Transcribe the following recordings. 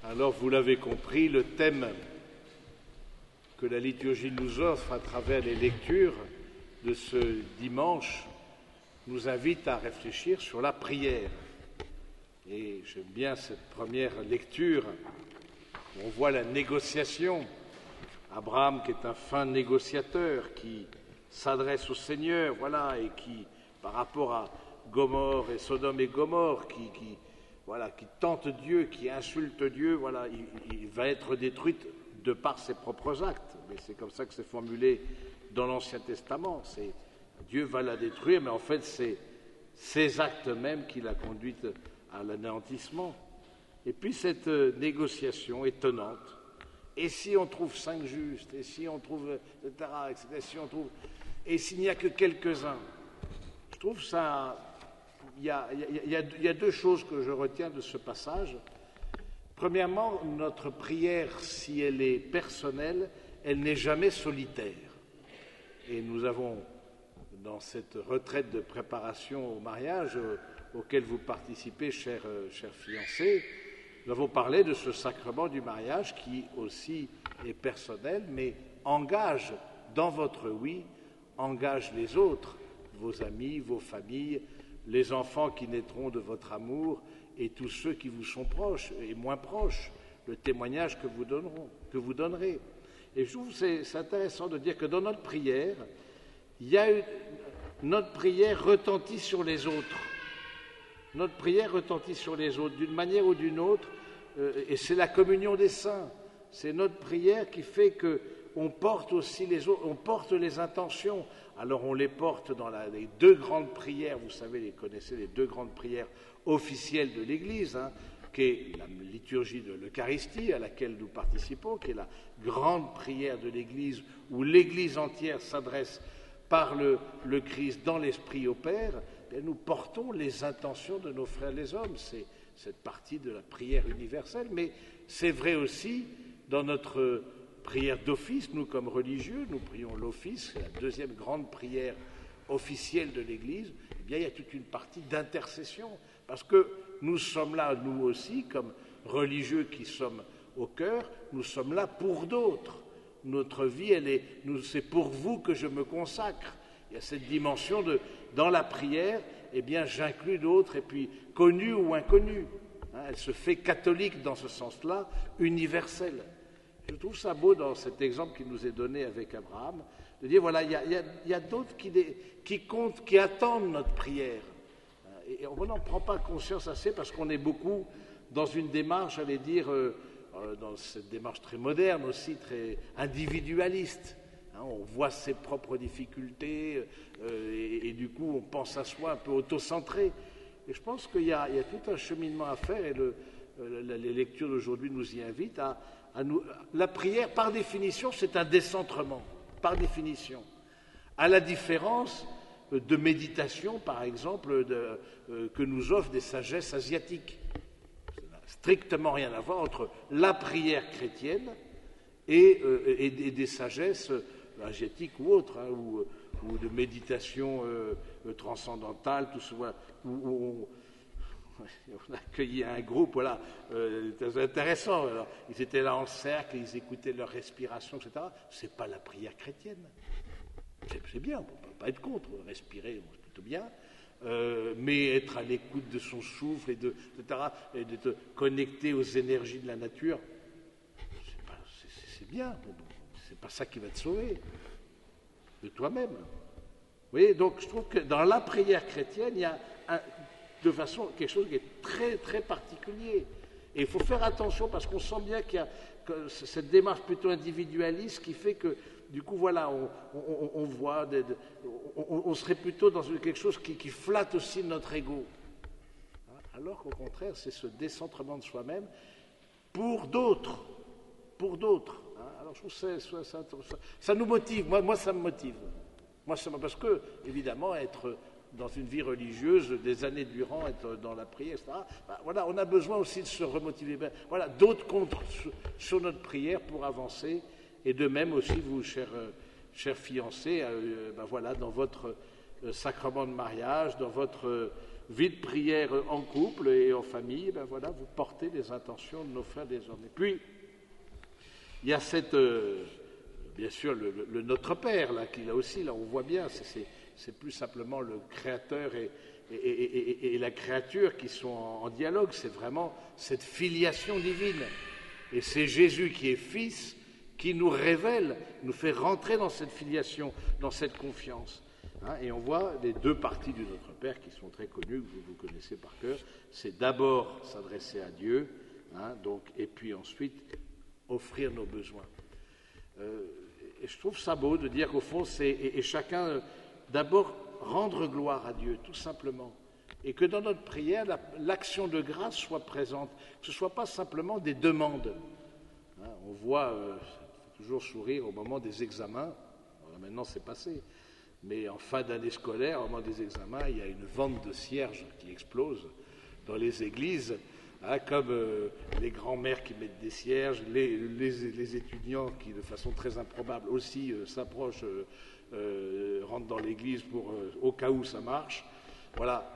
Alors, vous l'avez compris, le thème que la liturgie nous offre à travers les lectures de ce dimanche nous invite à réfléchir sur la prière. Et j'aime bien cette première lecture où on voit la négociation. Abraham, qui est un fin négociateur, qui s'adresse au Seigneur, voilà, et qui, par rapport à Gomorrhe et Sodome et Gomorrhe, qui tente Dieu, qui insulte Dieu, voilà, il va être détruit de par ses propres actes. Mais c'est comme ça que c'est formulé dans l'Ancien Testament. Dieu va la détruire, mais en fait, c'est ses actes mêmes qui la conduisent à l'anéantissement. Et puis cette négociation étonnante. Et si on trouve 5 justes, et si on trouve, etc., et s'il n'y a que quelques-uns, je trouve ça. Il y a deux choses que je retiens de ce passage. Premièrement, notre prière, si elle est personnelle, elle n'est jamais solitaire. Et nous avons, dans cette retraite de préparation au mariage auquel vous participez, chers fiancés, nous avons parlé de ce sacrement du mariage qui aussi est personnel, mais engage dans votre oui, engage les autres, vos amis, vos familles, les enfants qui naîtront de votre amour et tous ceux qui vous sont proches et moins proches, le témoignage que vous donnerez. Et je trouve que c'est intéressant de dire que dans notre prière, notre prière retentit sur les autres. Notre prière retentit sur les autres, d'une manière ou d'une autre, et c'est la communion des saints. C'est notre prière qui fait qu'on porte aussi les autres, on porte les intentions. Alors on les porte dans les deux grandes prières, vous savez, les connaissez, les deux grandes prières officielles de l'Église, qui est la liturgie de l'Eucharistie à laquelle nous participons, qui est la grande prière de l'Église, où l'Église entière s'adresse par le Christ dans l'Esprit au Père. Et nous portons les intentions de nos frères les hommes. C'est cette partie de la prière universelle, mais c'est vrai aussi dans notre prière d'office, nous comme religieux, nous prions l'office, c'est la deuxième grande prière officielle de l'Église. Eh bien, il y a toute une partie d'intercession, parce que nous sommes là, nous aussi, comme religieux qui sommes au cœur, nous sommes là pour d'autres. Notre vie, c'est pour vous que je me consacre. Il y a cette dimension dans la prière, eh bien, j'inclus d'autres, et puis connus ou inconnus. Elle se fait catholique dans ce sens-là, universelle. Je trouve ça beau dans cet exemple qui nous est donné avec Abraham, de dire, voilà, il y a d'autres qui comptent, qui attendent notre prière. Et on n'en prend pas conscience assez parce qu'on est beaucoup dans une démarche, j'allais dire, dans cette démarche très moderne aussi, très individualiste. On voit ses propres difficultés et du coup on pense à soi un peu auto-centré. Et je pense qu'il y a tout un cheminement à faire et les lectures d'aujourd'hui nous y invitent à nous. La prière, par définition, c'est un décentrement, par définition. À la différence de méditation, par exemple, que nous offrent des sagesses asiatiques. Ça n'a strictement rien à voir entre la prière chrétienne et des sagesses asiatiques ou autres, ou de méditation transcendantale, tout ça, où on a accueilli un groupe, voilà, très intéressant. Alors, ils étaient là en cercle, ils écoutaient leur respiration, etc. C'est pas la prière chrétienne. C'est bien, on ne peut pas être contre, respirer, c'est plutôt bien, mais être à l'écoute de son souffle, etc., et de te connecter aux énergies de la nature, c'est bien, c'est pas ça qui va te sauver, de toi-même. Vous voyez, donc je trouve que dans la prière chrétienne, il y a de façon quelque chose qui est très, très particulier. Et il faut faire attention parce qu'on sent bien qu'il y a cette démarche plutôt individualiste qui fait que, du coup, voilà, on voit, on serait plutôt dans quelque chose qui flatte aussi notre ego. Alors qu'au contraire, c'est ce décentrement de soi-même pour d'autres. Pour d'autres. Alors je trouve ça nous motive. Moi, ça me motive. Parce que, évidemment, être dans une vie religieuse, des années durant, être dans la prière, etc., voilà, on a besoin aussi de se remotiver. Voilà, d'autres comptent sur notre prière pour avancer. Et de même aussi, vous, chers fiancés, voilà, dans votre sacrement de mariage, dans votre vie de prière en couple et en famille, ben voilà, vous portez les intentions de nos frères des hommes. Et puis, il y a bien sûr, le Notre Père, là, qui là aussi, là, on voit bien, c'est plus simplement le Créateur et la créature qui sont en dialogue, c'est vraiment cette filiation divine. Et c'est Jésus qui est Fils, qui nous révèle, nous fait rentrer dans cette filiation, dans cette confiance. Et on voit les deux parties du Notre Père qui sont très connues, que vous connaissez par cœur. C'est d'abord s'adresser à Dieu, et puis ensuite offrir nos besoins. Et je trouve ça beau de dire qu'au fond, et chacun, d'abord, rendre gloire à Dieu, tout simplement. Et que dans notre prière, l'action de grâce soit présente, que ce ne soit pas simplement des demandes. On voit, faut toujours sourire au moment des examens. Alors maintenant, c'est passé. Mais en fin d'année scolaire, au moment des examens, il y a une vente de cierges qui explose dans les églises, comme les grands-mères qui mettent des cierges, les étudiants qui, de façon très improbable aussi, s'approchent, rentrent dans l'église au cas où ça marche. Voilà.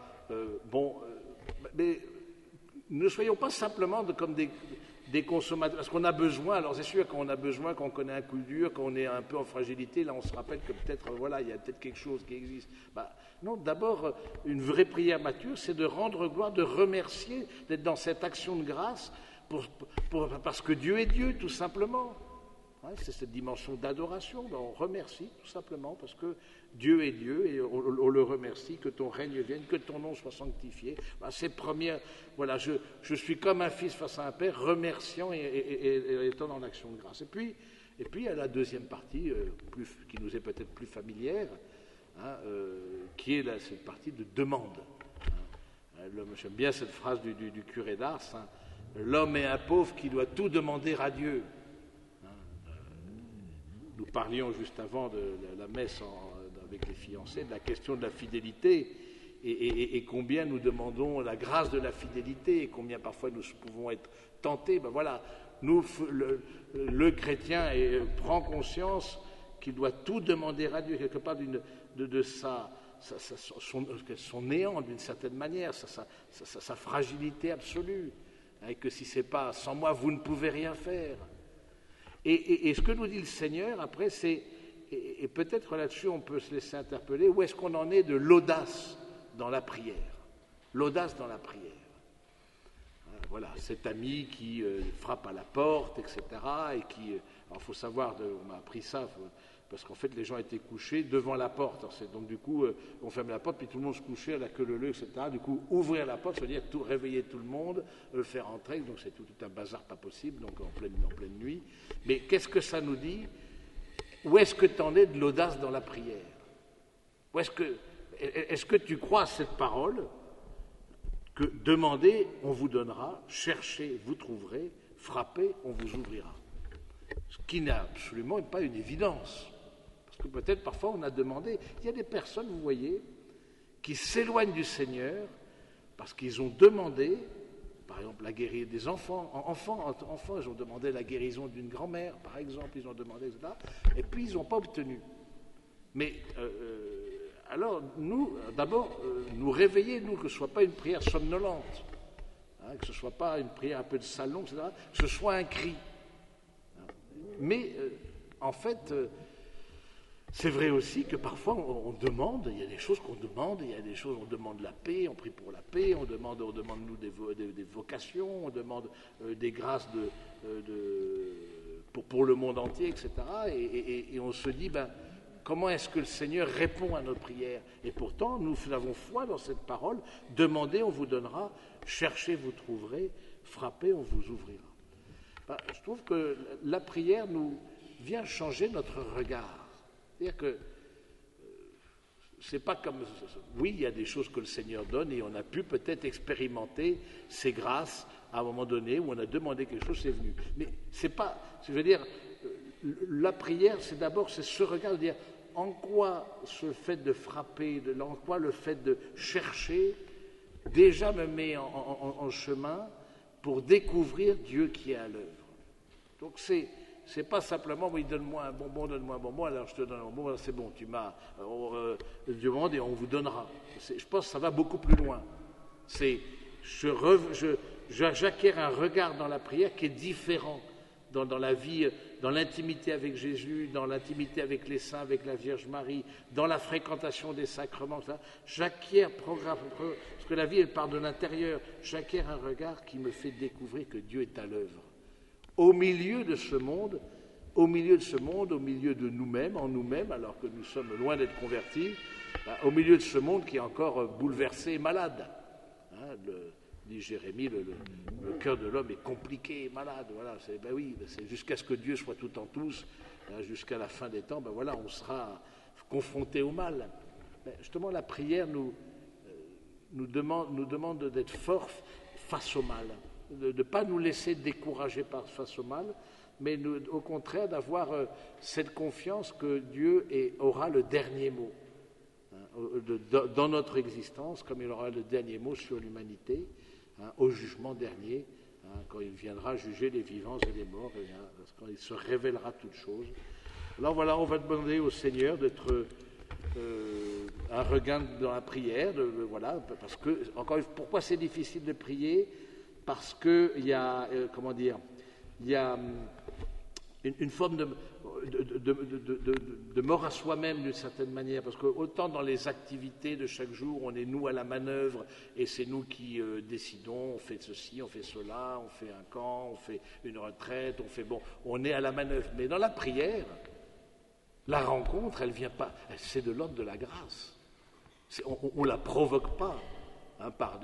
Mais ne soyons pas simplement comme des consommateurs, parce qu'on a besoin, alors c'est sûr, quand on a besoin, quand on connaît un coup dur, quand on est un peu en fragilité, là on se rappelle que peut-être, il y a peut-être quelque chose qui existe. Non, d'abord, une vraie prière mature, c'est de rendre gloire, de remercier, d'être dans cette action de grâce, parce que Dieu est Dieu, tout simplement. C'est cette dimension d'adoration, on remercie tout simplement parce que Dieu est Dieu et on le remercie, que ton règne vienne, que ton nom soit sanctifié. C'est première, je suis comme un fils face à un père, remerciant et étant dans l'action de grâce. Et puis il y a la deuxième partie, qui nous est peut-être plus familière, qui est cette partie de demande. J'aime bien cette phrase du curé d'Ars, l'homme est un pauvre qui doit tout demander à Dieu. Nous parlions juste avant de la messe avec les fiancés de la question de la fidélité et combien nous demandons la grâce de la fidélité et combien parfois nous pouvons être tentés. Le chrétien prend conscience qu'il doit tout demander à Dieu, quelque part de son néant d'une certaine manière, sa fragilité absolue, et que si c'est pas sans moi, vous ne pouvez rien faire. Et ce que nous dit le Seigneur, après, c'est, et peut-être là-dessus on peut se laisser interpeller, où est-ce qu'on en est de l'audace dans la prière? L'audace dans la prière. Voilà, cet ami qui frappe à la porte, etc., et qui... alors, il faut savoir, on m'a appris ça, parce qu'en fait, les gens étaient couchés devant la porte. Donc, du coup, on ferme la porte, puis tout le monde se couchait à la queue leu, etc. Du coup, ouvrir la porte, ça veut dire réveiller tout le monde, le faire entrer. Donc, c'est tout un bazar pas possible, donc en pleine nuit. Mais qu'est-ce que ça nous dit? Où est-ce que tu en es de l'audace dans la prière? Est-ce que tu crois à cette parole que demandez, on vous donnera, cherchez, vous trouverez, frappez, on vous ouvrira? Ce qui n'est absolument pas une évidence. Parce que peut-être parfois on a demandé, il y a des personnes, vous voyez, qui s'éloignent du Seigneur parce qu'ils ont demandé, par exemple, la guérison des enfants, ils ont demandé la guérison d'une grand-mère, par exemple, ils ont demandé cela, et puis ils n'ont pas obtenu. Mais alors, nous, d'abord, nous réveiller, nous, que ce ne soit pas une prière somnolente, que ce ne soit pas une prière un peu de salon, etc., que ce soit un cri. Mais, en fait, c'est vrai aussi que parfois on demande, il y a des choses qu'on demande, il y a des choses, on demande la paix, on prie pour la paix, on demande nous des vocations, on demande des grâces pour le monde entier, etc. Et on se dit, comment est-ce que le Seigneur répond à nos prières? Et pourtant, nous avons foi dans cette parole, demandez, on vous donnera, cherchez, vous trouverez, frappez, on vous ouvrira. Je trouve que la prière nous vient changer notre regard. C'est-à-dire que c'est pas comme... Oui, il y a des choses que le Seigneur donne et on a pu peut-être expérimenter ces grâces à un moment donné où on a demandé quelque chose, c'est venu. Mais c'est pas... Je veux dire, la prière, c'est d'abord ce regard de dire en quoi ce fait de frapper, en quoi le fait de chercher déjà me met en chemin pour découvrir Dieu qui est à l'œuvre. Donc c'est pas simplement, oui, donne-moi un bonbon, alors je te donne un bonbon, alors c'est bon, tu m'as demandé et on vous donnera. Je pense que ça va beaucoup plus loin. C'est j'acquiers un regard dans la prière qui est différent dans la vie, dans l'intimité avec Jésus, dans l'intimité avec les saints, avec la Vierge Marie, dans la fréquentation des sacrements. J'acquiers parce que la vie, elle part de l'intérieur. J'acquiers un regard qui me fait découvrir que Dieu est à l'œuvre. Au milieu de ce monde, au milieu de nous-mêmes, en nous-mêmes, alors que nous sommes loin d'être convertis, au milieu de ce monde qui est encore bouleversé et malade. Dit Jérémie, le cœur de l'homme est compliqué et malade. Voilà, c'est jusqu'à ce que Dieu soit tout en tous, jusqu'à la fin des temps, on sera confronté au mal. Mais justement, la prière nous demande d'être forts face au mal, de ne pas nous laisser décourager face au mal, mais au contraire d'avoir cette confiance que Dieu aura le dernier mot dans notre existence, comme il aura le dernier mot sur l'humanité, au jugement dernier, quand il viendra juger les vivants et les morts, quand il se révélera toutes choses. Alors voilà, on va demander au Seigneur d'être un regain dans la prière, parce que, pourquoi c'est difficile de prier? Parce qu'il y a, il y a une forme de mort à soi-même d'une certaine manière, parce que autant dans les activités de chaque jour, on est nous à la manœuvre et c'est nous qui décidons, on fait ceci, on fait cela, on fait un camp, on fait une retraite, on est à la manœuvre. Mais dans la prière, la rencontre, elle vient pas, c'est de l'ordre de la grâce. On la provoque pas par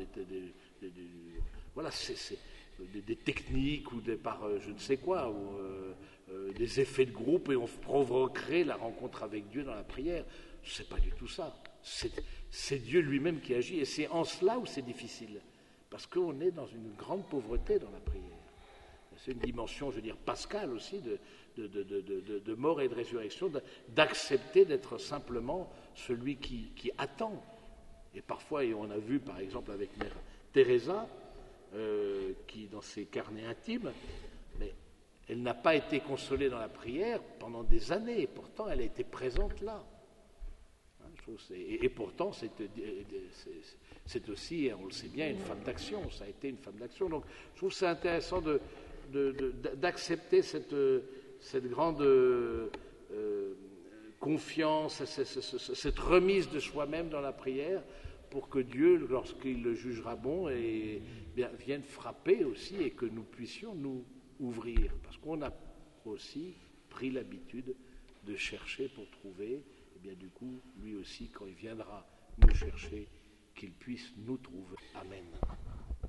des techniques ou par je ne sais quoi, ou des effets de groupe, et on provoquerait la rencontre avec Dieu dans la prière. C'est pas du tout ça. C'est Dieu lui-même qui agit, et c'est en cela où c'est difficile, parce qu'on est dans une grande pauvreté dans la prière. C'est une dimension, je veux dire, pascale aussi de mort et de résurrection, d'accepter d'être simplement celui qui attend. Et parfois, et on a vu par exemple avec Mère Teresa, qui dans ses carnets intimes, mais elle n'a pas été consolée dans la prière pendant des années, et pourtant elle a été présente là. Et pourtant c'est aussi, on le sait bien, une femme d'action, ça a été une femme d'action. Donc je trouve que c'est intéressant d'accepter cette grande confiance, cette remise de soi-même dans la prière, pour que Dieu, lorsqu'il le jugera bon, vienne frapper aussi, et que nous puissions nous ouvrir, parce qu'on a aussi pris l'habitude de chercher pour trouver, et bien du coup, lui aussi, quand il viendra nous chercher, qu'il puisse nous trouver. Amen.